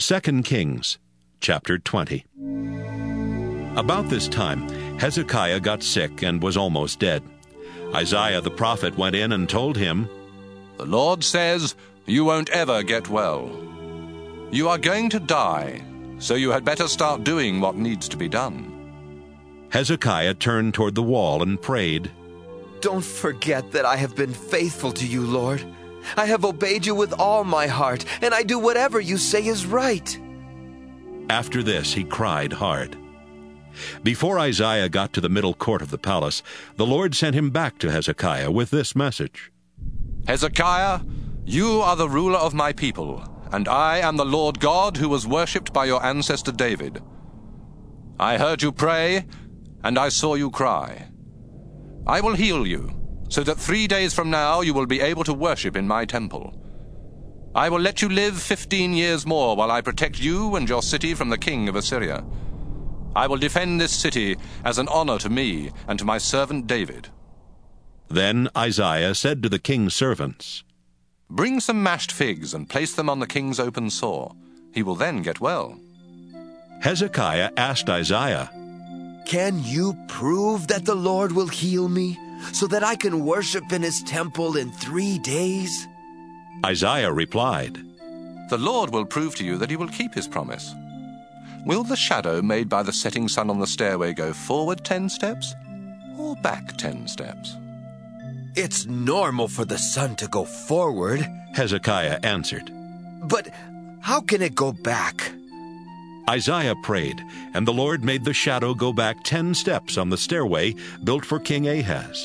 2 Kings, chapter 20. About this time, Hezekiah got sick and was almost dead. Isaiah the prophet went in and told him, "The Lord says, you won't ever get well. You are going to die, so you had better start doing what needs to be done." Hezekiah turned toward the wall and prayed, "Don't forget that I have been faithful to you, Lord. I have obeyed you with all my heart, and I do whatever you say is right." After this he cried hard. Before Isaiah got to the middle court of the palace, the Lord sent him back to Hezekiah with this message. "Hezekiah, you are the ruler of my people, and I am the Lord God who was worshipped by your ancestor David. I heard you pray, and I saw you cry. I will heal you, so that 3 days from now you will be able to worship in my temple. I will let you live 15 years more while I protect you and your city from the king of Assyria. I will defend this city as an honor to me and to my servant David." Then Isaiah said to the king's servants, "Bring some mashed figs and place them on the king's open sore. He will then get well." Hezekiah asked Isaiah, "Can you prove that the Lord will heal me, so that I can worship in his temple in 3 days?" Isaiah replied, "The Lord will prove to you that he will keep his promise. Will the shadow made by the setting sun on the stairway go forward 10 steps or back 10 steps?" "It's normal for the sun to go forward," Hezekiah answered. "But how can it go back?" Isaiah prayed, and the Lord made the shadow go back 10 steps on the stairway built for King Ahaz.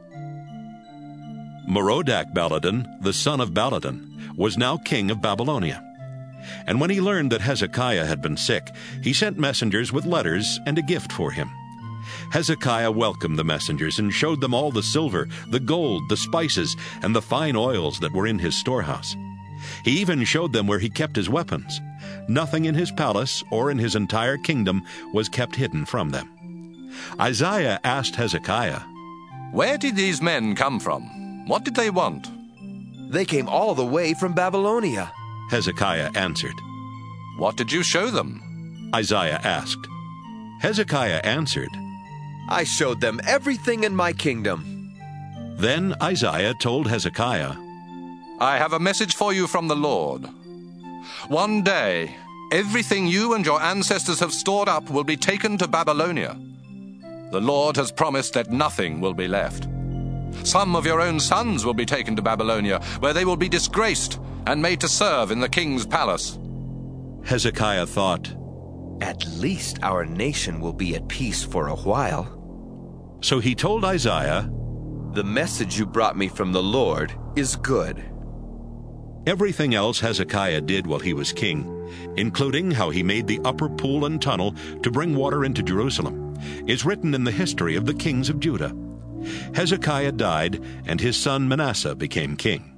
Merodach-Baladan, the son of Baladan, was now king of Babylonia. And when he learned that Hezekiah had been sick, he sent messengers with letters and a gift for him. Hezekiah welcomed the messengers and showed them all the silver, the gold, the spices, and the fine oils that were in his storehouse. He even showed them where he kept his weapons. Nothing in his palace or in his entire kingdom was kept hidden from them. Isaiah asked Hezekiah, "Where did these men come from? What did they want?" "They came all the way from Babylonia," Hezekiah answered. "What did you show them?" Isaiah asked. Hezekiah answered, "I showed them everything in my kingdom." Then Isaiah told Hezekiah, "I have a message for you from the Lord. One day, everything you and your ancestors have stored up will be taken to Babylonia. The Lord has promised that nothing will be left. Some of your own sons will be taken to Babylonia, where they will be disgraced and made to serve in the king's palace." Hezekiah thought, "At least our nation will be at peace for a while." So he told Isaiah, "The message you brought me from the Lord is good." Everything else Hezekiah did while he was king, including how he made the upper pool and tunnel to bring water into Jerusalem, is written in the history of the kings of Judah. Hezekiah died, and his son Manasseh became king.